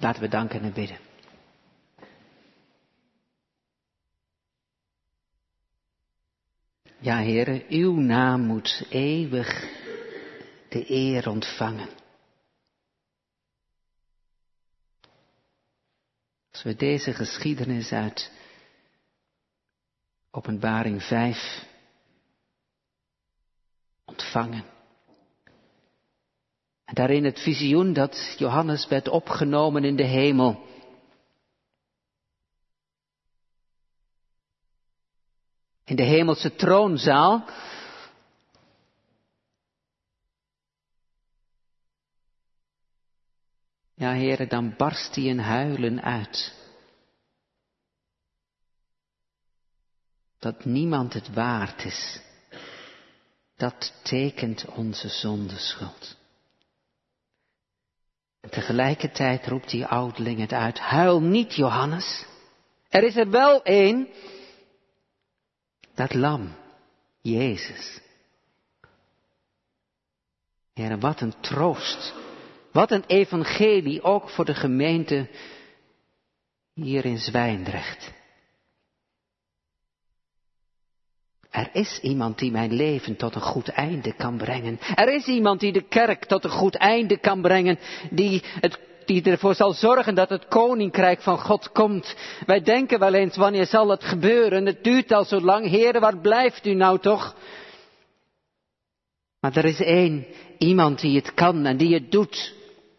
Laten we danken en bidden. Ja, Heere, uw naam moet eeuwig de eer ontvangen. Als we deze geschiedenis uit Openbaring 5 ontvangen. En daarin het visioen dat Johannes werd opgenomen in de hemel. In de hemelse troonzaal. Ja, Heere, dan barst hij in huilen uit. Dat niemand het waard is. Dat tekent onze zondeschuld. En tegelijkertijd roept die ouderling het uit. Huil niet, Johannes. Er is er wel één. Dat lam, Jezus. Heere, wat een troost. Wat een evangelie ook voor de gemeente hier in Zwijndrecht. Er is iemand die mijn leven tot een goed einde kan brengen. Er is iemand die de kerk tot een goed einde kan brengen. Die ervoor zal zorgen dat het koninkrijk van God komt. Wij denken wel eens, wanneer zal het gebeuren? Het duurt al zo lang. Heere, waar blijft u nou toch? Maar er is iemand die het kan en die het doet.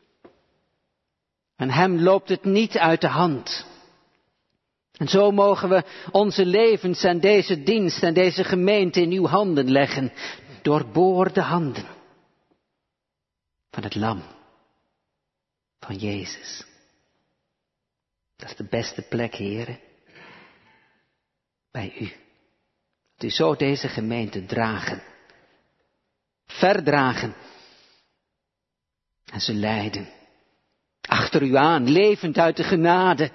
En hem loopt het niet uit de hand. En zo mogen we onze levens en deze dienst en deze gemeente in uw handen leggen. Doorboorde handen van het lam. Van Jezus. Dat is de beste plek, Heere. Bij u. Dat u zo deze gemeente dragen. Verdragen. En ze leiden. Achter u aan, levend uit de genade.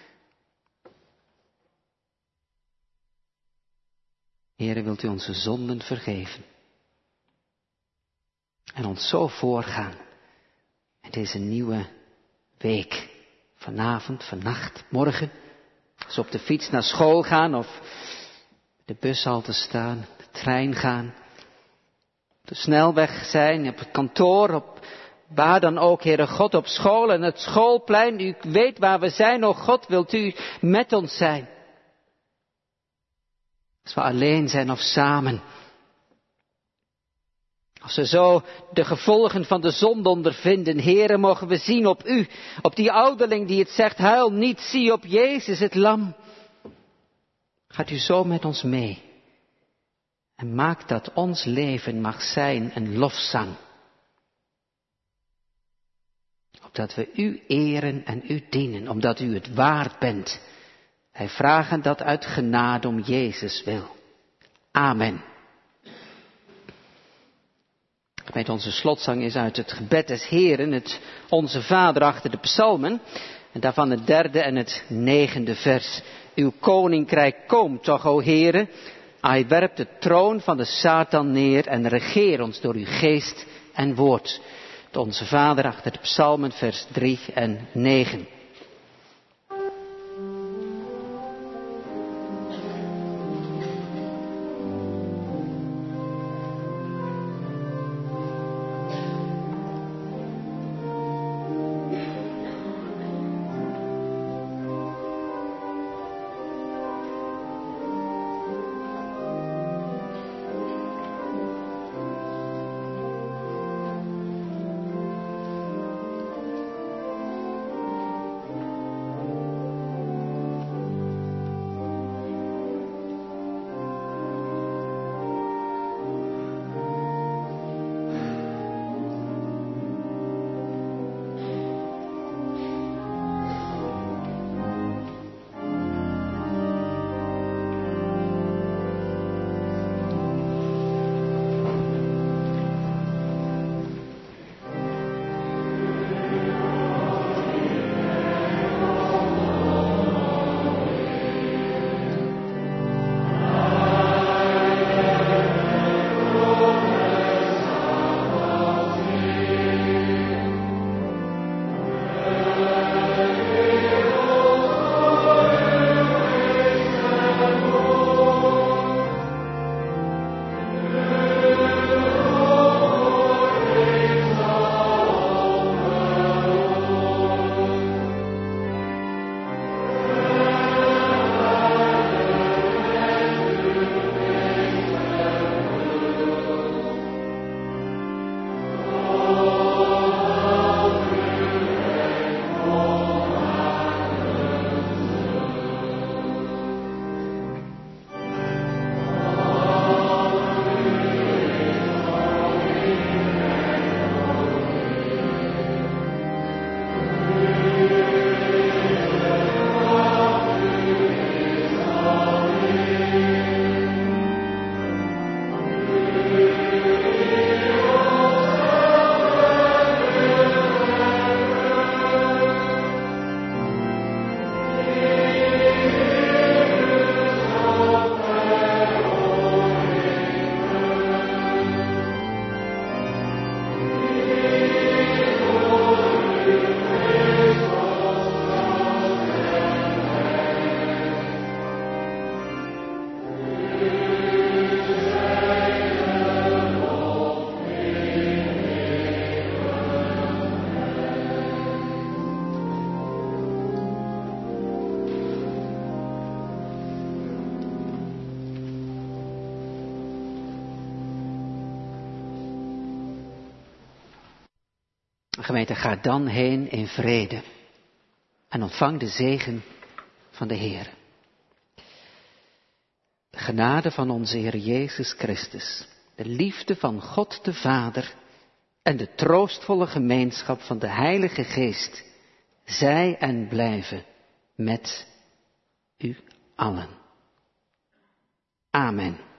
Heere, wilt u onze zonden vergeven. En ons zo voorgaan. In deze nieuwe week. Vanavond, vannacht, morgen. Als we op de fiets naar school gaan of de bushalte staan, de trein gaan. Op de snelweg zijn, op het kantoor, op waar dan ook, Heere God, op school en het schoolplein. U weet waar we zijn, o God, wilt u met ons zijn. Als we alleen zijn of samen. Als we zo de gevolgen van de zonde ondervinden, Heere, mogen we zien op u, op die ouderling die het zegt, huil niet, zie op Jezus het lam. Gaat u zo met ons mee. En maak dat ons leven mag zijn een lofzang. Opdat we u eren en u dienen, omdat u het waard bent. Wij vragen dat uit genade om Jezus wil. Amen. Met onze slotzang is uit het gebed des Heeren, het Onze Vader achter de psalmen. En daarvan het 3e en het 9e vers. Uw koninkrijk komt toch, o Heere. Hij werpt de troon van de Satan neer en regeer ons door uw geest en woord. Het Onze Vader achter de psalmen, vers 3 en 9. Gemeente, ga dan heen in vrede en ontvang de zegen van de Heer. De genade van onze Heer Jezus Christus, de liefde van God de Vader en de troostvolle gemeenschap van de Heilige Geest, zij en blijven met u allen. Amen.